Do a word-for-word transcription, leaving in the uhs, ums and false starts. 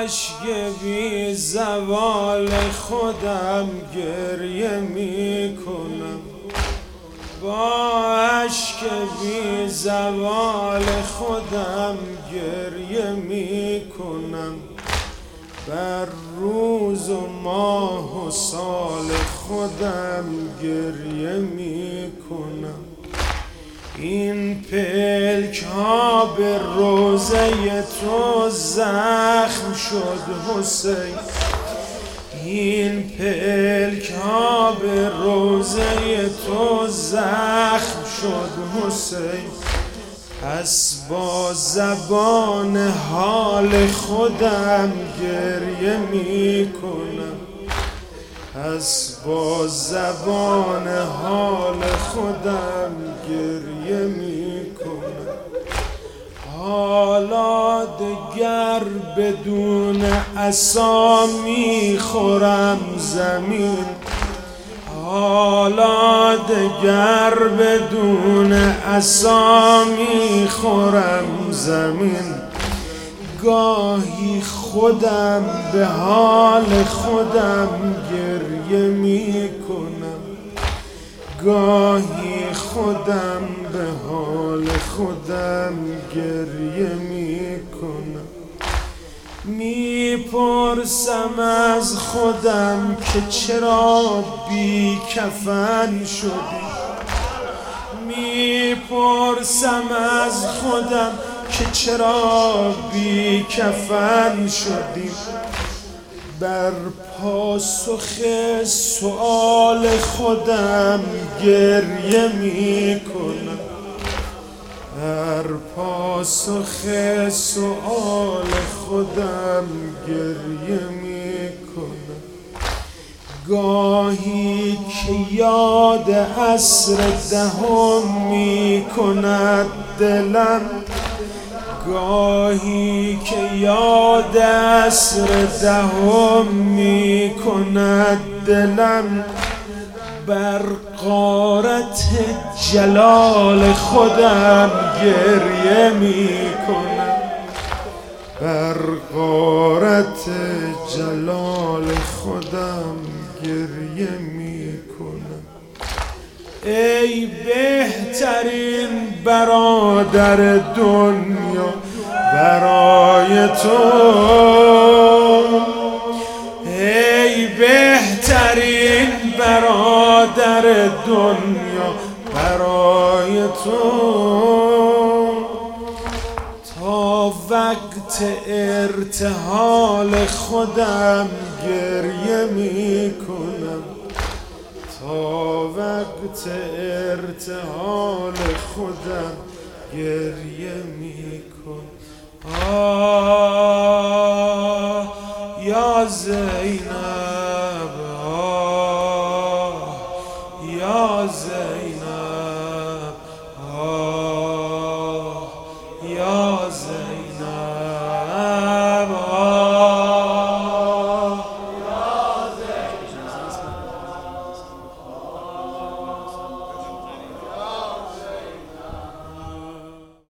اشک بی زوال خودم گریه می کنم، با اشک بی زوال خودم گریه می کنم، بر روز و ماه و سال خودم گریه می کنم. این پلک ها به روزه تو زخم شد حسین، این پلک ها به روزه تو زخم شد حسین. پس با زبان حال خودم گریه می کنم، پس با زبان حال خودم گریه می کنم. حالا دگر بدون عصا می خورم زمین، حالا دگر بدون عصا می خورم زمین. گاهی خودم به حال خودم گریه می کنم، گاهی خودم به حال خودم گریه می کنم. می پرسم از خودم که چرا بی کفن شدی، می پرسم از خودم که چرا بی کفن شدی. بر پاسخ سؤال خودم گریه می کنم، بر پاسخ سؤال خودم گریه می کنم. گاهی که یاد عصر دهم می کند دلم، گاهی که یاد عصر دهم می کند دلم، بر غارت جلال خودم گریه می کنم، بر غارت جلال خودم گریه می کنم. ای بهترین برادر دنیا برای تو، ای بهترین برادر دنیا برای تو. تا وقت ارتحال خودم گریه می کنم، تا وقت ارتحال خودم گریه می کنم. آه یا زینب